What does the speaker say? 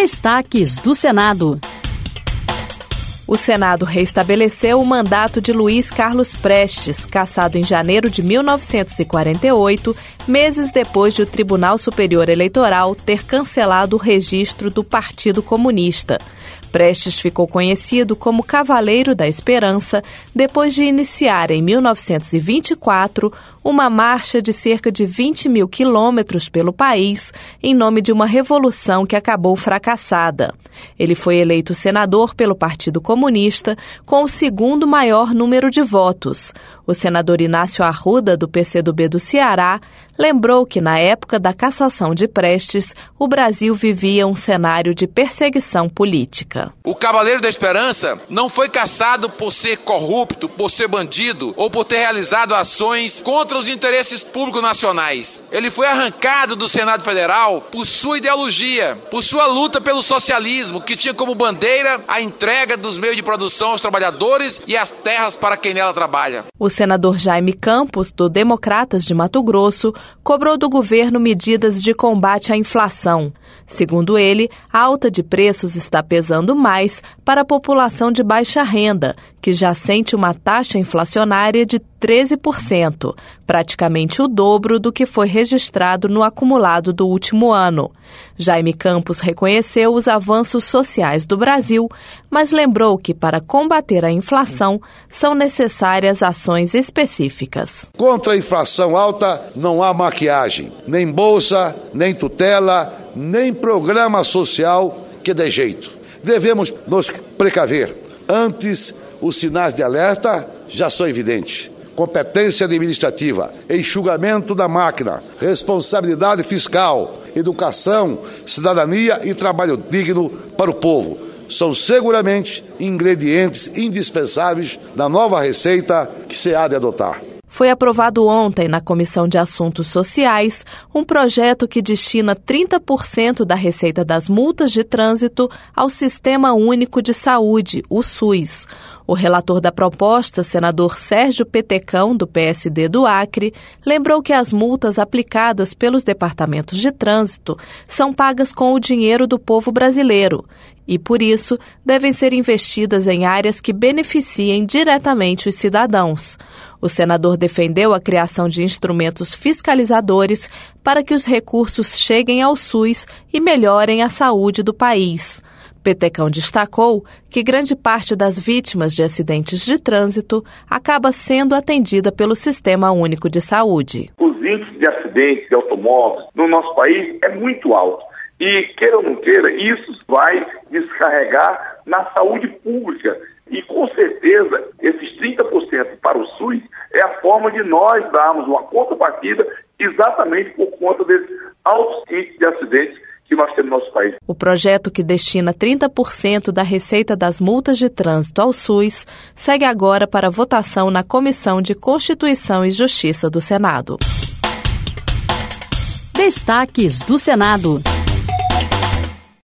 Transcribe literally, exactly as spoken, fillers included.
Destaques do Senado. O Senado reestabeleceu o mandato de Luiz Carlos Prestes, cassado em janeiro de mil novecentos e quarenta e oito, meses depois de o Tribunal Superior Eleitoral ter cancelado o registro do Partido Comunista. Prestes ficou conhecido como Cavaleiro da Esperança depois de iniciar, em mil novecentos e vinte e quatro, uma marcha de cerca de vinte mil quilômetros pelo país em nome de uma revolução que acabou fracassada. Ele foi eleito senador pelo Partido Comunista com o segundo maior número de votos. O senador Inácio Arruda, do P C do B do Ceará, lembrou que na época da cassação de Prestes, o Brasil vivia um cenário de perseguição política. O Cavaleiro da Esperança não foi cassado por ser corrupto, por ser bandido ou por ter realizado ações contra os interesses públicos nacionais. Ele foi arrancado do Senado Federal por sua ideologia, por sua luta pelo socialismo, que tinha como bandeira a entrega dos meios de produção aos trabalhadores e às terras para quem nela trabalha. O senador Jaime Campos, do Democratas de Mato Grosso, cobrou do governo medidas de combate à inflação. Segundo ele, a alta de preços está pesando mais para a população de baixa renda, que já sente uma taxa inflacionária de treze por cento, praticamente o dobro do que foi registrado no acumulado do último ano. Jaime Campos reconheceu os avanços sociais do Brasil, mas lembrou que para combater a inflação são necessárias ações específicas. Contra a inflação alta não há maquiagem, nem bolsa, nem tutela, nem programa social que dê jeito. Devemos nos precaver. Antes, os sinais de alerta já são evidentes. Competência administrativa, enxugamento da máquina, responsabilidade fiscal, educação, cidadania e trabalho digno para o povo. São seguramente ingredientes indispensáveis da nova receita que se há de adotar. Foi aprovado ontem na Comissão de Assuntos Sociais um projeto que destina trinta por cento da receita das multas de trânsito ao Sistema Único de Saúde, o SUS. O relator da proposta, senador Sérgio Petecão, do P S D do Acre, lembrou que as multas aplicadas pelos departamentos de trânsito são pagas com o dinheiro do povo brasileiro e, por isso, devem ser investidas em áreas que beneficiem diretamente os cidadãos. O senador defendeu a criação de instrumentos fiscalizadores para que os recursos cheguem ao SUS e melhorem a saúde do país. Petecão destacou que grande parte das vítimas de acidentes de trânsito acaba sendo atendida pelo Sistema Único de Saúde. Os índices de acidentes de automóveis no nosso país é muito alto. E, queira ou não queira, isso vai descarregar na saúde pública. E, com certeza, esses trinta por cento para o SUS é a forma de nós darmos uma contrapartida exatamente por conta desses altos índices de acidentes que nós temos no nosso país. O projeto, que destina trinta por cento da receita das multas de trânsito ao SUS, segue agora para votação na Comissão de Constituição e Justiça do Senado. Destaques do Senado.